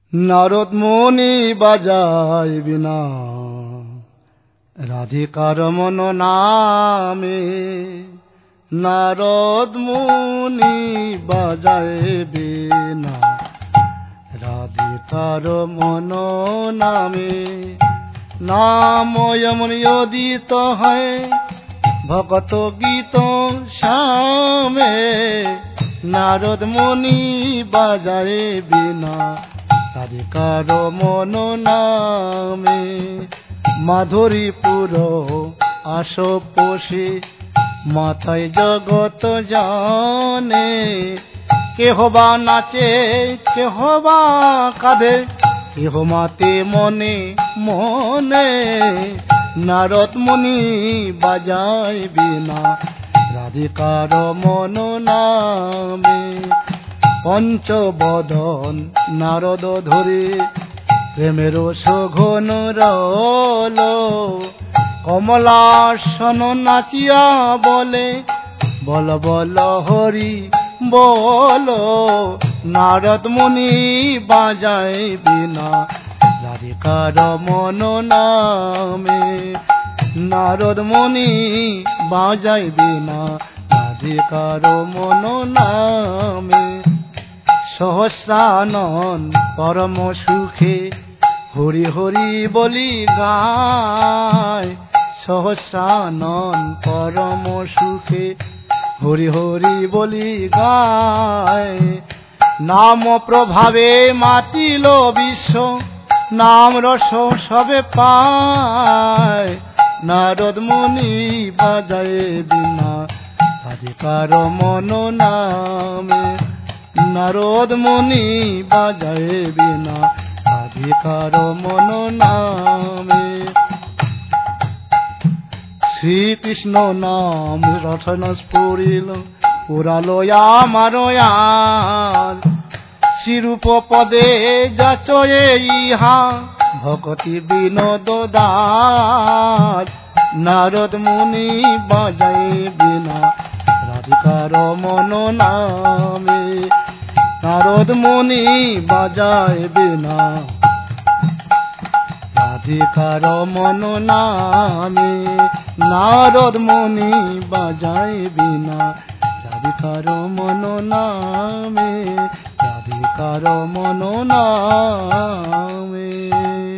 নারদ মুনি বাজায় বিনা রাধিকার মন নামে। নারদ মুনি বাজায় বিনা রাধিকার মন নামে। নাম এমন উদিত হয় ভকত গীত শ্যামে। নারদ মুনি বাজায় বিনা রাধিকার মন নামে। মাধুরীপুর আশোপোষে মাথায় জগত জানে। কেহ বা নাচে কেহ বা কাঁদে কেহ মাতে মনে মনে। নারদ মুনি বাজায় বিনা রাধিকার মন নামে। পঞ্চবদন নারদ ধরে প্রেমের সঘন রল। কমলাসন নাচিয়া বলে বল বল হরি বল। নারদ মুনি বাজায় বিনা রাধিকার মন নামে। নারদ মুনি বাজায় বিনা রাধিকার মন নামে। সহস্রানন পরম সুখে হরি হরি বলি গায়। সহস্রানন পরম সুখে হরি হরি বলি গায়। নাম প্রভাবে মাতিল বিশ্ব নাম রস সবে পায়। নারদ মুনি বাজায় বিনা রাধিকার মন নামে। নারদ মুনি বাজায় বিনা রাধিকার মন নামে। শ্রীকৃষ্ণ নাম রসন স্ফুরিল পুরালো আমার আর। শ্রীরূপ পদে যাচয়ে ইহা ভকতি বিনোদ দাস। নারদ মুনি বাজায় বিনা রাধিকার মন নামে। নারদ মুনি বাজায় বিনা রাধিকার মন নামে। নারদ মুনি বাজায় বিনা রাধিকার মন নামে। রাধিকার মন নামে।